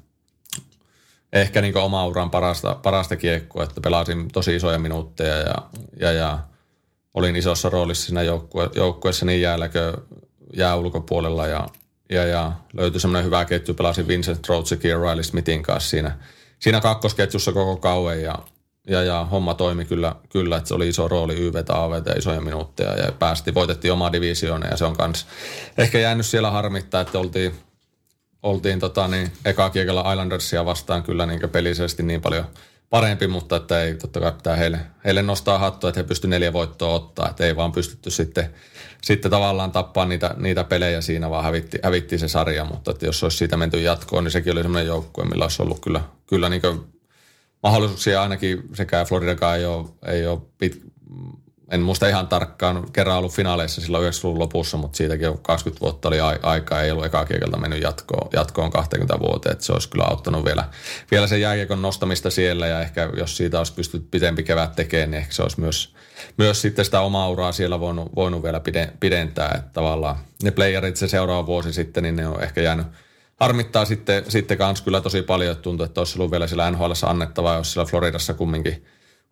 ehkä niin oma uran parasta kiekkoa, että pelasin tosi isoja minuutteja ja olin isossa roolissa siinä joukkueessa niin jää ulkopuolella ja löytyi semmoinen hyvä ketju. Pelasin Vincent Troutsekin ja Riley Smithin kanssa siinä kakkosketjussa koko kauan ja homma toimi kyllä, että se oli iso rooli YV:tä, AV:tä, isoja minuutteja ja voitettiin omaa divisioona ja se on kans ehkä jäänyt siellä harmittaa, että oltiin eka kiekalla Islandersia vastaan kyllä niin pelisesti niin paljon parempi, mutta että ei totta kai pitää heille nostaa hattua, että he pysty 4 voittoa ottaa, että ei vaan pystytty sitten tavallaan tappaa niitä pelejä siinä, vaan hävittiin se sarja, mutta että jos olisi siitä menty jatkoon, niin sekin oli semmoinen joukkue, millä olisi ollut kyllä niin mahdollisuuksia ainakin sekä Floridakaan ei ole en muista ihan tarkkaan, kerran ollut finaaleissa silloin 90-luvun lopussa, mutta siitäkin jo 20 vuotta oli aikaa, ei ollut eka kiekeltä mennyt jatkoon 20 vuoteen, että se olisi kyllä auttanut vielä sen jääkiekon nostamista siellä ja ehkä jos siitä olisi pystynyt pitempi kevät tekemään, niin ehkä se olisi myös sitten sitä omaa uraa siellä voinut vielä pidentää, että tavallaan ne playerit se seuraava vuosi sitten, niin ne on ehkä jäänyt harmittaa sitten kans kyllä tosi paljon, että tuntuu, että olisi ollut vielä siellä NHL:ssä annettavaa, jos siellä Floridassa kumminkin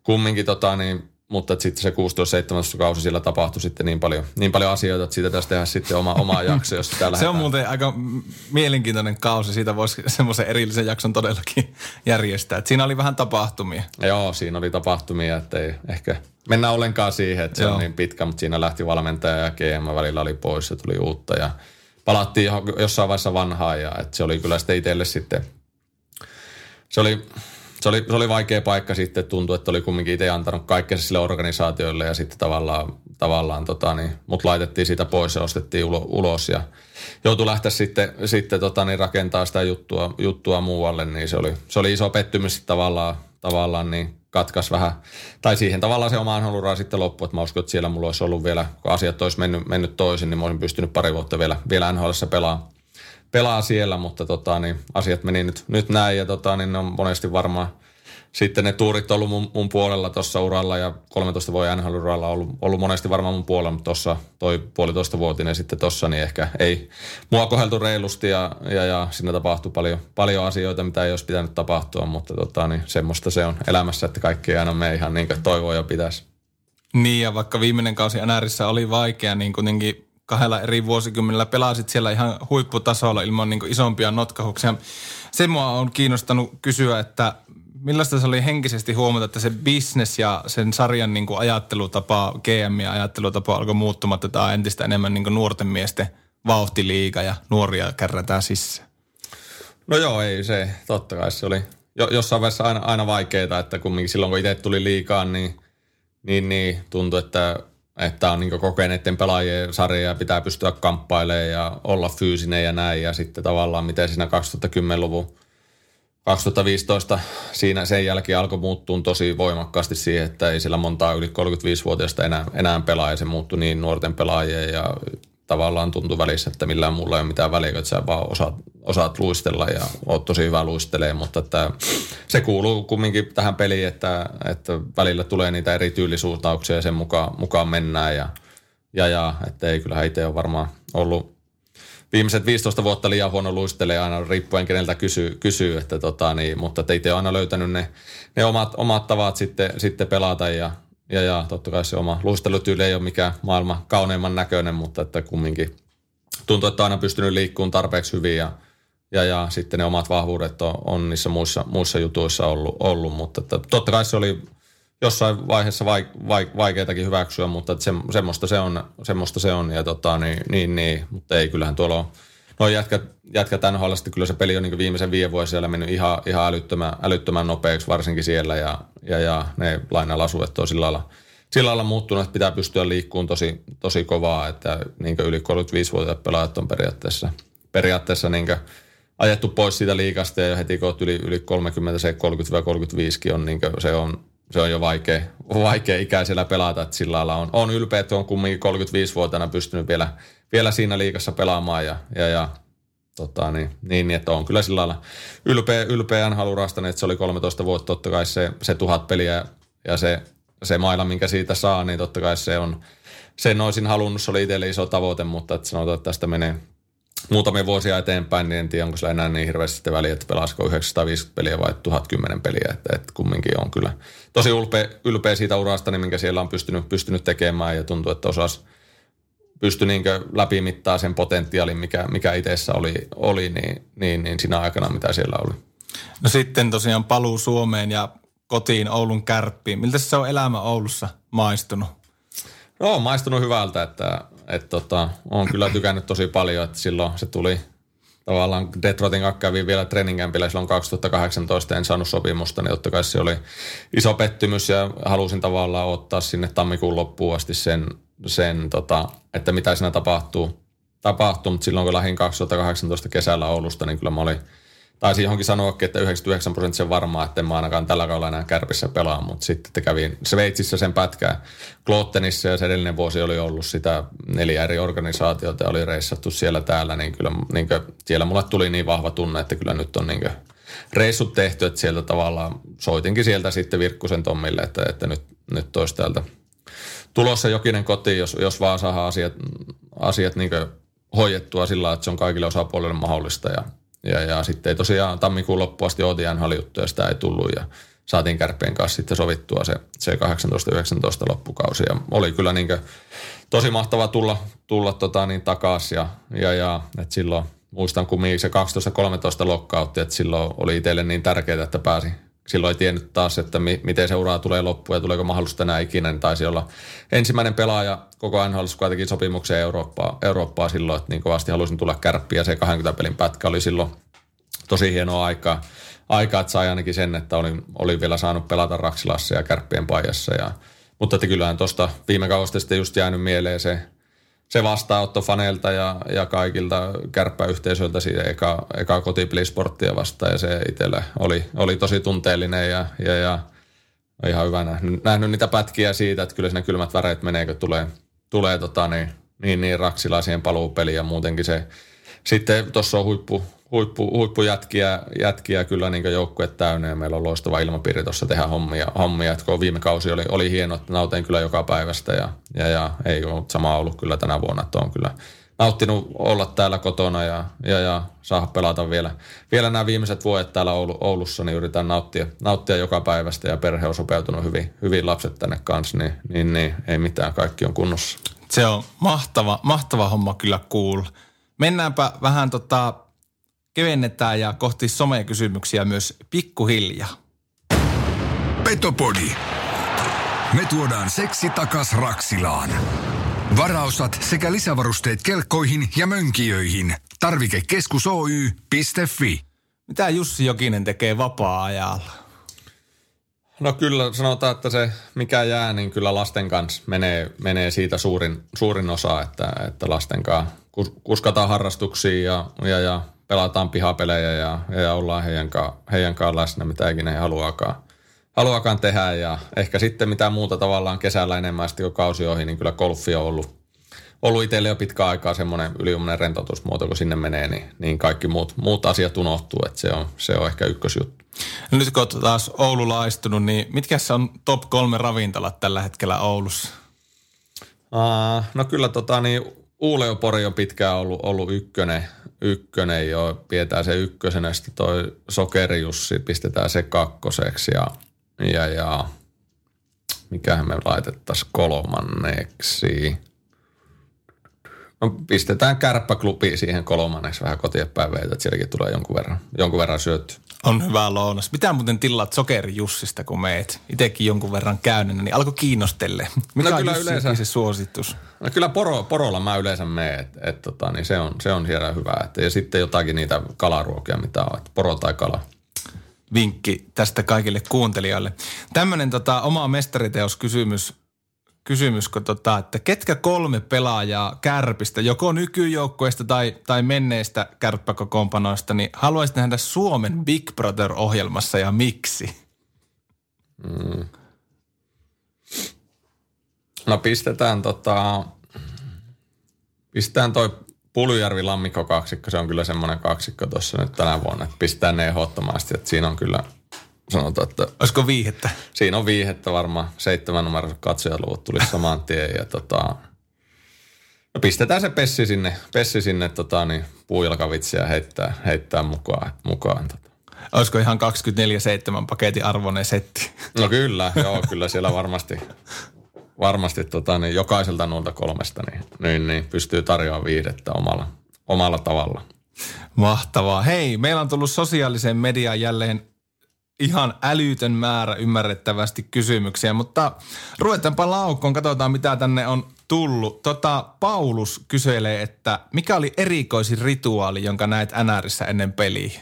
mutta sitten se 16-17 kausi siellä tapahtui sitten niin paljon asioita, että siitä pitäisi tehdä sitten omaa jakso, jos sitä
Se on muuten aika mielenkiintoinen kausi, siitä voisi semmoisen erillisen jakson todellakin järjestää. Että siinä oli vähän tapahtumia.
Joo, siinä oli tapahtumia, että ei ehkä mennä ollenkaan siihen, että se on niin pitkä, mutta siinä lähti valmentaja ja GM välillä oli pois ja tuli uutta ja palattiin jossain vaiheessa vanhaan ja että se oli kyllä sitten itselle sitten, se oli vaikea paikka sitten, tuntui, että oli kumminkin itse antanut kaikkea sille organisaatioille ja sitten tavallaan mut laitettiin siitä pois ja ostettiin ulos ja joutui lähteä sitten rakentaa sitä juttua muualle, niin se oli iso pettymys tavallaan niin katkaisi vähän, tai siihen tavallaan se oma NHL-ura sitten loppui, että mä uskon, että siellä mulla olisi ollut vielä, kun asiat olisi mennyt toisin, niin mä olisin pystynyt pari vuotta vielä NHL:ssä pelaa siellä, mutta asiat meni nyt näin ja ne on monesti varmaan sitten ne tuurit ollut mun puolella tuossa uralla ja 13 vuoden NHL-uralla ollut monesti varmaan mun puolella, mutta tuossa toi 1,5-vuotinen sitten tuossa, niin ehkä ei mua kohdeltu reilusti ja siinä tapahtui paljon asioita, mitä ei olisi pitänyt tapahtua, mutta semmoista se on elämässä, että kaikki ei aina mene ihan niin kuin toivoa ja pitäisi.
Niin ja vaikka viimeinen kausi NRissä oli vaikea, niin kuitenkin 2 eri vuosikymmenellä pelasit siellä ihan huipputasolla ilman niin kuin isompia notkahuksia. Se mua on kiinnostanut kysyä, että millaista se oli henkisesti huomata, että se business ja sen sarjan niin kuin ajattelutapa, GM-ja ajattelutapa alkoi muuttumaan, että tämä on entistä enemmän niin kuin nuorten miesten vauhtiliiga ja nuoria kärrätään sisään? No
joo, ei se. Totta kai se oli jossain vaiheessa aina vaikeaa, että kumminkin silloin kun itse tuli liigaan, niin tuntui, että on niin kokeneiden pelaajien sarja ja pitää pystyä kamppailemaan ja olla fyysinen ja näin. Ja sitten tavallaan miten siinä 2010-luvun 2015 siinä sen jälkeen alkoi muuttua tosi voimakkaasti siihen, että ei siellä montaa yli 35-vuotiaista enää pelaa ja se muuttui niin nuorten pelaajien ja tavallaan tuntui välissä, että millään mulla ei ole mitään väliä, että sä vaan osaat luistella ja oot tosi hyvä luistelee, mutta että se kuuluu kumminkin tähän peliin, että välillä tulee niitä eri tyylisuuntauksia ja sen mukaan mennään ja että ei kyllähän itse ole varmaan ollut viimeiset 15 vuotta liian huono luistelee aina riippuen keneltä kysyy että mutta että itse on aina löytänyt ne omat tavat sitten pelata ja totta kai se oma luistelutyyli ei ole mikään maailman kauneimman näköinen, mutta että kumminkin tuntuu, että on aina pystynyt liikkumaan tarpeeksi hyvin ja sitten ne omat vahvuudet on niissä muissa jutuissa ollut, mutta että totta kai se oli jossain vaiheessa vaikeatakin hyväksyä, mutta että semmoista se on ja niin, mutta ei kyllähän tuolla on noin jätkät NHL:stä, kyllä se peli on niin viimeisen 5 vuoden siellä mennyt ihan älyttömän nopeaksi varsinkin siellä ja ne lainalasuet on sillä lailla muuttunut, että pitää pystyä liikkumaan tosi kovaa, että niin yli 35-vuotiaat pelaajat on periaatteessa niin ajettu pois siitä liigasta ja heti kun olet yli 30, se 30-35kin on, niin se se on jo vaikea ikäisellä pelata, että sillä lailla on ylpeä, että on kumminkin 35-vuotiaana pystynyt vielä siinä liigassa pelaamaan ja niin, että on kyllä sillä lailla ylpeä NHL-urasta, että se oli 13 vuotta, totta kai se 1000 peliä ja se maila, minkä siitä saa, niin totta kai sen olisin halunnut, se oli itselle iso tavoite, mutta että sanotaan, että tästä menee muutamia vuosia eteenpäin, niin en tiedä, onko sillä enää niin hirveästi väliä, että pelaasiko 950 peliä vai 1010 peliä, että kumminkin on kyllä tosi ylpeä siitä urasta, niin minkä siellä on pystynyt tekemään ja tuntuu, että pystyi niinkö läpimittaa sen potentiaalin, mikä itsessä oli niin siinä aikana, mitä siellä oli.
No sitten tosiaan paluu Suomeen ja kotiin Oulun Kärppiin. Miltä se on elämä Oulussa maistunut?
No, on maistunut hyvältä, että on kyllä tykännyt tosi paljon, että silloin se tuli tavallaan Detroitin kanssa kävi vielä treeninkämpillä silloin 2018, en saanut sopimusta, niin totta kai se oli iso pettymys ja halusin tavallaan ottaa sinne tammikuun loppuun asti sen että mitä siinä tapahtuu, mutta silloin kun lähdin 2018 kesällä Oulusta, niin kyllä mä taisin johonkin sanoakin, että 99% varmaa, että en mä ainakaan tällä kaudella enää Kärpissä pelaa, mutta sitten kävin Sveitsissä sen pätkää Klottenissa ja se edellinen vuosi oli ollut sitä 4 eri organisaatiota ja oli reissattu siellä täällä, niin kyllä siellä mulle tuli niin vahva tunne, että kyllä nyt on reissut tehty, että sieltä tavallaan soitinkin sieltä sitten Virkkusen Tommille, että nyt olisi täältä tulossa Jokinen kotiin, jos vaan saadaan asiat hoidettua sillä lailla, että se on kaikille osapuolille mahdollista ja sitten ei tosiaan tammikuun loppuun asti ootin NHL-juttuja, sitä ei tullut ja saatiin Kärppien kanssa sitten sovittua se 18-19 loppukausi ja oli kyllä tosi mahtava tulla takaisin ja että silloin muistan kumminkin se 12-13 lokkautti, että silloin oli itselle niin tärkeää, että pääsi. Silloin ei tiennyt taas, että miten se ura tulee loppuun ja tuleeko mahdollista enää ikinä, niin taisi olla ensimmäinen pelaaja koko NHL:ssä, kun teki sopimuksen Eurooppaa silloin, että niin kovasti halusin tulla Kärppiin ja se 20 pelin pätkä oli silloin tosi hienoa aikaa, että sai ainakin sen, että oli vielä saanut pelata Raksilassa ja Kärppien paijassa. Mutta että kyllähän tuosta viime kaudesta sitten just jäänyt mieleen se vastaanotto faneilta ja kaikilta kärppäyhteisöiltä siitä eka kotipelisporttia vastaan ja se itsellä oli tosi tunteellinen ja ihan hyvä nähnyt niitä pätkiä siitä, että kyllä siinä kylmät väreet menee, kun tulee niin Raksilaisien paluupeli ja muutenkin se sitten tuossa on huippujätkiä kyllä joukkue täynnä ja meillä on loistava ilmapiiri tuossa tehdä hommia, että kun viime kausi oli hieno, että nautin kyllä joka päivästä ja ei ole sama ollut kyllä tänä vuonna, että on kyllä nauttinut olla täällä kotona ja saada pelata vielä nämä viimeiset vuodet täällä Oulussa, niin yritän nauttia joka päivästä ja perhe on sopeutunut hyvin lapset tänne kanssa, niin ei mitään, kaikki on kunnossa.
Se on mahtava homma kyllä cool. Mennäänpä vähän kevennetään ja kohti somekysymyksiä myös pikkuhiljaa.
Petopodi. Me tuodaan seksi takas Raksilaan. Varaosat sekä lisävarusteet kelkkoihin ja mönkijöihin. Tarvikekeskus Oy.fi.
Mitä Jussi Jokinen tekee vapaa-ajalla?
No kyllä sanotaan, että se mikä jää, niin kyllä lasten kanssa menee siitä suurin osa, että lasten kanssa kuskataan harrastuksia ja pelataan pihapelejä ja ollaan heidän kanssa läsnä, mitä ikinä he haluakaan tehdä. Ja ehkä sitten mitä muuta tavallaan kesällä enemmän sitten kun kausi ohi, niin kyllä golfi on ollut itselle jo pitkään aikaa semmoinen yliuminen rentoutusmuoto, kun sinne menee, niin kaikki muut asiat unohtuu, että se on ehkä ykkösjuttu.
Nyt kun olet taas oululaistunut, niin mitkä on top 3 ravintolat tällä hetkellä Oulussa?
No kyllä Uuleopori on pitkään ollut ykkönen jo, pidetään se ykkösenä, sitten toi Sokerijussi pistetään se kakkoseksi ja mikähän me laitettaisiin kolmanneksi. No, pistetään Kärppäklubi siihen kolmanneksi vähän kotiepäin veitä, että sielläkin tulee jonkun verran syötty.
On hyvä lounas. Mitä muuten tilaat Sokerijussista, kun meet? Itsekin jonkun verran käynyt, niin alkoi kiinnostelle. Mikä on Jussi se suositus?
No kyllä porolla mä yleensä menen, niin se on siellä hyvä. Ja sitten jotakin niitä kalaruokia, mitä on, että poro tai kala.
Vinkki tästä kaikille kuuntelijoille. Tämmöinen oma mestariteoskysymys, kun että ketkä 3 pelaajaa Kärpistä, joko nykyjoukkueesta tai menneistä kärppäkokoonpanoista, niin haluaisit nähdä Suomen Big Brother-ohjelmassa ja miksi?
No pistetään toi Puljujärvi-Lammikko kaksikko. Se on kyllä semmoinen kaksikko tuossa nyt tänä vuonna. Että pistetään ne ehdottomasti. Että siinä on kyllä, sanotaan, että...
Olisiko viihettä?
Siinä on viihettä varmaan. 7 numeroiset katsojaluvut tulisi saman tien. Ja no pistetään se Pessi sinne puujalkavitsiä heittää mukaan.
Olisiko ihan 24/7 paketin arvoinen setti?
No kyllä, joo, kyllä siellä varmasti jokaiselta noilta 3 niin pystyy tarjoamaan viihdettä omalla tavalla.
Mahtavaa. Hei, meillä on tullut sosiaaliseen mediaan jälleen ihan älytön määrä ymmärrettävästi kysymyksiä, mutta ruvetaanpa laukkoon, katsotaan mitä tänne on tullut. Paulus kyselee, että mikä oli erikoisin rituaali, jonka näet NRissä ennen peliä?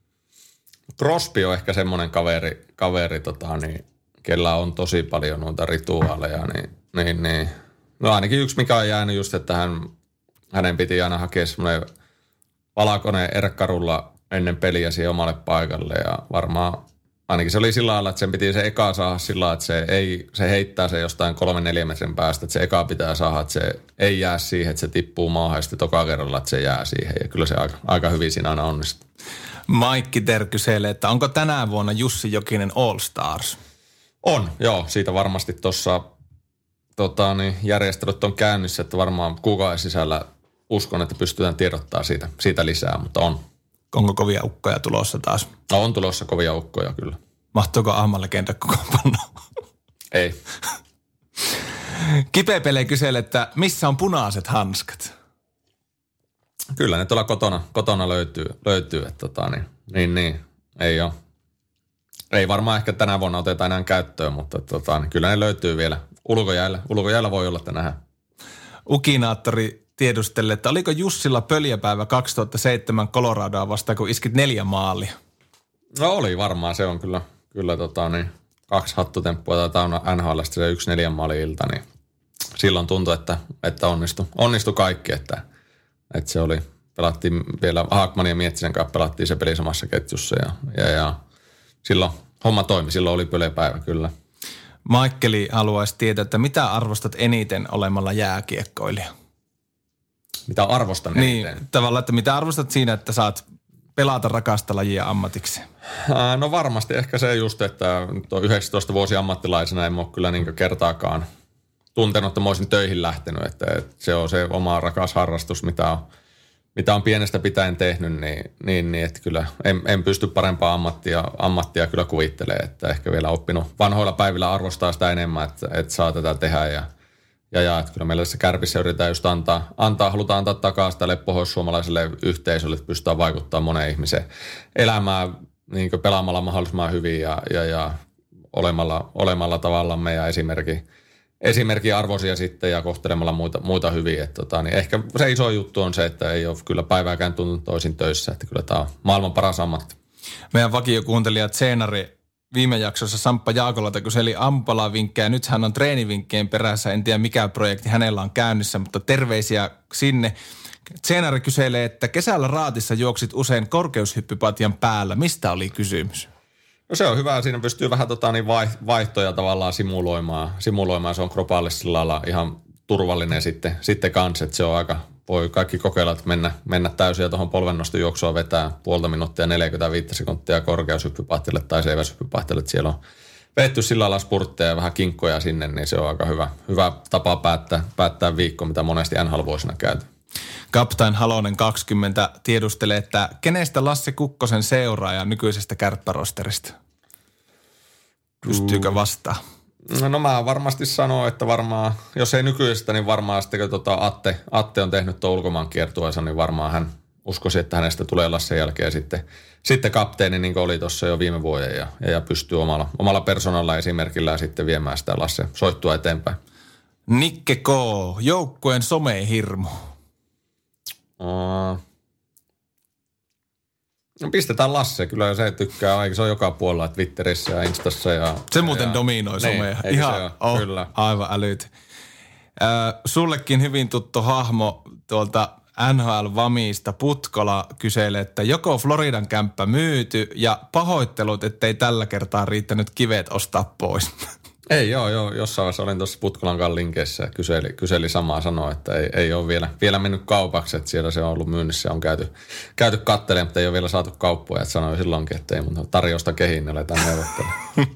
Crosby on ehkä semmoinen kaveri kellä on tosi paljon noita rituaaleja, niin. No ainakin yksi, mikä on jäänyt just, että hänen piti aina hakea semmoinen valkoinen erkkarulla ennen peliä siihen omalle paikalle ja varmaan ainakin se oli sillä lailla, että sen piti se eka saada sillä lailla, että se heittää se jostain 3-4 metrin päästä, että se eka pitää saada, että se ei jää siihen, että se tippuu maahan ja sitten toka kerralla, että se jää siihen ja kyllä se aika hyvin siinä aina onnistuu.
Maikki Ter kyselee, että onko tänä vuonna Jussi Jokinen All Stars?
On, joo. Siitä varmasti tuossa järjestelyt on käynnissä, että varmaan kuukauden sisällä uskon, että pystytään tiedottaa siitä lisää, mutta on.
Onko kovia ukkoja tulossa taas?
No, on tulossa kovia ukkoja kyllä.
Mahtuuko Ahman-legenda kokoonpanoon?
Ei.
Kipepele kyselee, että missä on punaiset hanskat?
Kyllä ne tuolla kotona löytyy että niin, ei ole. Ei varmaan ehkä tänä vuonna oteta enää käyttöön, mutta kyllä ne löytyy vielä ulkojäällä. Ulkojäällä voi olla, että nähdään. Ukinaattori
tiedustelee, että oliko Jussilla pöljäpäivä 2007 Coloradoa vastaan, kun iskit 4 maalia?
No oli varmaan, se on kyllä 2 hattutemppua taitaa NHL:stä se 1 4 maali ilta, niin silloin tuntui, että onnistui kaikki, että se oli, pelattiin vielä Haakmanin ja Miettisen kanssa, pelattiin se peli samassa ketjussa ja silloin homma toimi, silloin oli pöljäpäivä kyllä.
Maikkeli haluaisi tietää, että mitä arvostat eniten olemalla jääkiekkoilija? Mitä
arvostan eniten?
Niin, tavallaan, että mitä arvostat siinä, että saat pelata rakasta lajia ammatiksi?
No varmasti ehkä se just, että 19 vuosia ammattilaisena en ole kyllä niin kertaakaan tuntenut, että mä olisin töihin lähtenyt. Että se on se oma rakas harrastus, mitä on pienestä pitäen tehnyt, niin että kyllä en pysty parempaa ammattia kyllä kuvittelemaan. Että ehkä vielä oppinut vanhoilla päivillä arvostaa sitä enemmän, että saa tätä tehdä ja että kyllä meillä tässä Kärpissä yritetään just halutaan antaa takaisin tälle pohjoissuomalaiselle yhteisölle, että pystytään vaikuttamaan monen ihmisen elämään niin pelaamalla mahdollisimman hyvin ja olemalla tavallaan meidän esimerkin arvoisia sitten ja kohtelemalla muita hyvin. Että niin ehkä se iso juttu on se, että ei ole kyllä päivääkään tuntunut toisin töissä, että kyllä tämä on maailman paras ammatti.
Meidän vakiokuuntelija Tseenari viime jaksossa Samppa Jaakolalta kyseli ampalavinkkejä. Nyt hän on treenivinkkien perässä. En tiedä mikä projekti hänellä on käynnissä, mutta terveisiä sinne. Tseenari kyselee, että kesällä Raatissa juoksit usein korkeushyppypatjan päällä. Mistä oli kysymys?
No se on hyvä. Siinä pystyy vähän vaihtoja tavallaan simuloimaan. Se on kropaalle sillä lailla ihan turvallinen sitten kanssa, että se on voi kaikki kokeilla, että mennä täysin ja tuohon polvennostojuoksua vetää 0,5 minuuttia 45 sekuntia korkeushyppypahtille tai seiväshyppypahtille, että siellä on vetty sillä lailla spurtteja ja vähän kinkkoja sinne, niin se on aika hyvä tapa päättää viikko, mitä monesti NHL-vuosina käyty.
Kaptain Halonen 20 tiedustelee, että kenestä Lasse Kukkosen seuraaja nykyisestä kärppärosterista? Pystyykö vastaan?
No mä varmasti sanon, että varmaan, jos ei nykyisestä, niin varmaan sitten kun Atte on tehnyt tuon ulkomaankiertueensa, niin varmaan hän uskoisi, että hänestä tulee Lassen jälkeen sitten kapteeni, niin kuin oli tuossa jo viime vuoden ja pystyy omalla persoonalla esimerkillä sitten viemään sitä Lasse soittua eteenpäin.
Nikke K, joukkueen somehirmu.
No pistetään Lasse, kyllä se tykkää, se on joka puolella, Twitterissä ja Instassa.
Se muuten dominoi somea.
Niin, ihan
kyllä. Aivan älyt. Sullekin hyvin tuttu hahmo tuolta NHL-Vamista Putkola kyselee, että joko Floridan kämppä myyty ja pahoittelut, ettei tällä kertaa riittänyt kivet ostaa pois.
Ei joo. Jossain vaiheessa olin tuossa Putkolankaan linkeissä ja kyseli samaa, sanoa, että ei ole vielä mennyt kaupaksi, että siellä se on ollut myynnissä ja on käyty kattelemaan, mutta ei ole vielä saatu kauppoja, että sanoi silloinkin, että ei mun tarjousta kehin, aletaan neuvottelemaan.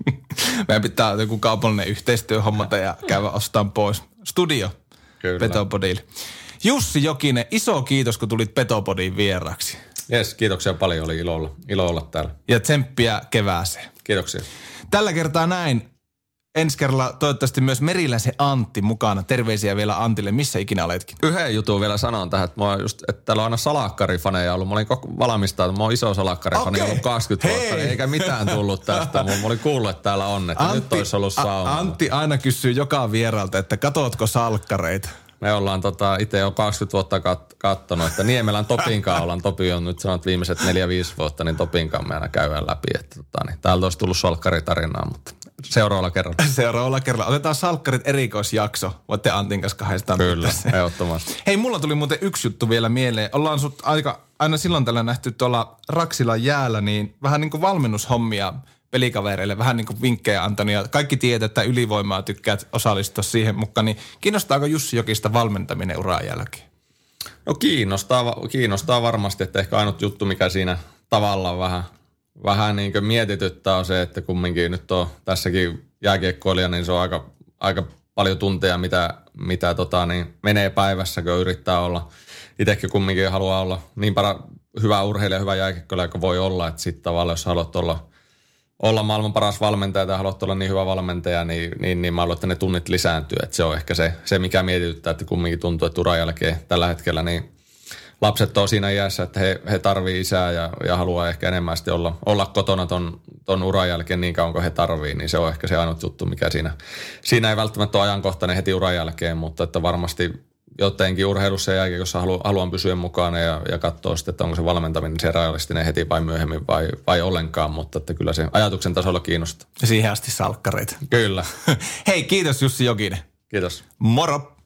Meidän pitää joku kaupallinen yhteistyö hommata ja käydä ostamaan pois. Studio Petopodille. Jussi Jokinen, iso kiitos, kun tulit Petopodiin vieraksi.
Jes, kiitoksia paljon, oli ilo olla täällä.
Ja tsemppiä kevääseen.
Kiitoksia.
Tällä kertaa näin. Ensi kerralla toivottavasti myös Meriläisen Antti mukana. Terveisiä vielä Antille, missä ikinä oletkin.
Yhden jutun vielä sanon tähän, että täällä on aina salakkarifaneja ollut. Mä olin valmistaa, mä oon iso salakkarifani, ollut 20 vuotta, niin eikä mitään tullut tästä. Mä olin kuullut, että täällä on, että Antti, nyt olisi ollut sauna.
Antti aina kysyy joka vieralta, että katotko salkkareita?
Me ollaan itse jo 20 vuotta kattonut, että Niemelän Topinkaan ollaan. Topi on nyt sanonut viimeiset 4-5 vuotta, niin Topinkaan me aina käydään läpi. Että, niin, täältä olisi tullut salkkaritarinaa, mutta seuraavalla kerralla.
Seuraavalla kerralla. Otetaan salkkarit erikoisjakso. Voitte Antin kanssa kahdestaan.
Kyllä, ehdottomasti.
Hei, mulla tuli muuten yksi juttu vielä mieleen. Ollaan sut aina silloin tällä nähty tuolla Raksilan jäällä, niin vähän niin kuin valmennushommia pelikavereille, vähän niin kuin vinkkejä antanut. Ja kaikki tietää, että ylivoimaa tykkäät osallistua siihen mukaan. Niin kiinnostaako Jussi Jokista valmentaminen uran jälkeen?
No kiinnostaa varmasti, että ehkä ainut juttu, mikä siinä tavallaan vähän niin kuin mietityttää on se, että kumminkin nyt on tässäkin jääkiekkoilija, niin se on aika paljon tunteja, mitä menee päivässä, kun yrittää olla. Itsekin kumminkin haluaa olla niin hyvä urheilija, hyvä jääkiekkoilija kuin voi olla, että sitten tavallaan jos haluat olla maailman paras valmentaja tai haluat olla niin hyvä valmentaja, niin mä haluan, että ne tunnit lisääntyy. Että se on ehkä se, mikä mietityttää, että kumminkin tuntuu, että uran jälkeen tällä hetkellä niin lapset on siinä iässä, että he tarvii isää ja haluaa ehkä enemmän sitten olla kotona ton uran jälkeen niin kauan kuin he tarvii, niin se on ehkä se ainut juttu, mikä siinä ei välttämättä ole ajankohtainen heti uran jälkeen, mutta että varmasti jotenkin urheilussa ja jälkeen, haluan pysyä mukana ja katsoa sitten, että onko se valmentaminen se realistinen heti vai myöhemmin vai ollenkaan, mutta että kyllä se ajatuksen tasolla kiinnostaa.
Ja siihen asti salkkareita.
Kyllä.
Hei, kiitos Jussi Jokinen.
Kiitos.
Moro!